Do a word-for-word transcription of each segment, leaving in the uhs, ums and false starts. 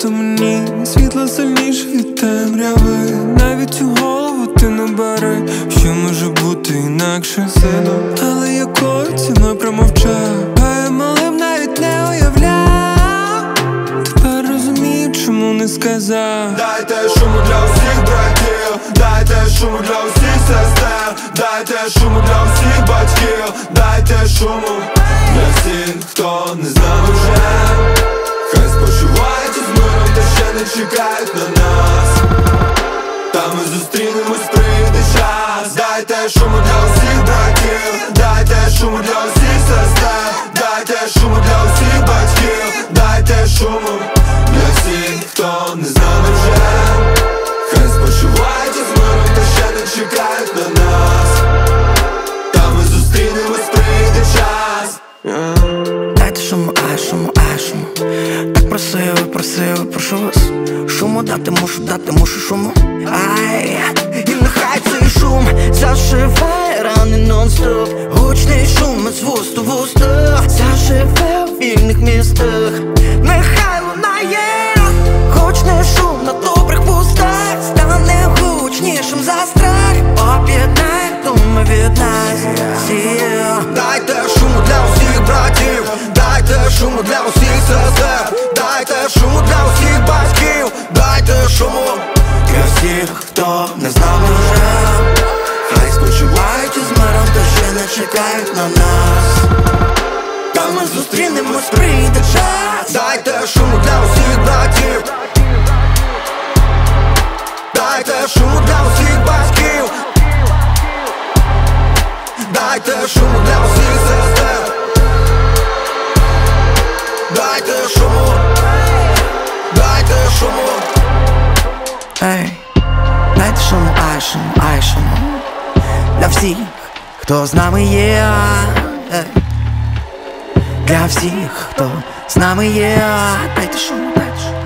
просто мені світло сильніше від темряви. Навіть у голову ти не бери, що може бути інакше сину. Але якою ціною промовчав, а я малим навіть не уявляв. Тепер розумію, чому не сказав. Дайте шуму для усіх братів, дайте шуму для усіх сестер, дайте шуму для усіх батьків, дайте шуму для всіх, хто не з нами вже. Хай спочивають із миром, та ще не чекають на нас. Та ми зустрінемось, прийде час. Дайте шуму для усіх братів, дайте шуму для усіх сестер, дайте шуму для усіх батьків, дайте шуму для всіх, хто не з нами вже. Хай спочивають із миром, та ще не чекають на нас. Та ми зустрінемось, прийде час. Дайте шуму, ай, шуму, ай, шуму. Так просив, просив, прошу вас. Шуму дати мушу, дати мушу шуму. Ай, і нехай цей шум зашиває рани нон-стоп. Гучний шум із вуст у вуста заживе в вільних містах. Нехай лунає гучний шум на добрих вустах, стане гучнішим за страх. Об'єднай думи від нас, yeah. Дайте шуму для усіх братів, дайте шуму для усіх сестер, дайте шуму для усіх батьків, дайте шуму для всіх, хто не з нами вже. Хай спочивають із миром, та ще не чекають на нас. Та ми зустрінемось, прийде час. Дайте шуму для усіх братів, дайте шуму для усіх батьків, дайте шуму для усіх сестер, дайте шуму, дайте шуму. Ей, дайте шуму, ай, шуму, ай, шуму. Для всіх, хто з нами є. Ей. Для всіх, хто з нами є. Дайте шуму, дайте шуму.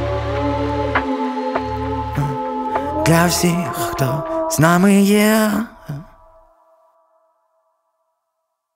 Для всіх, хто з нами є.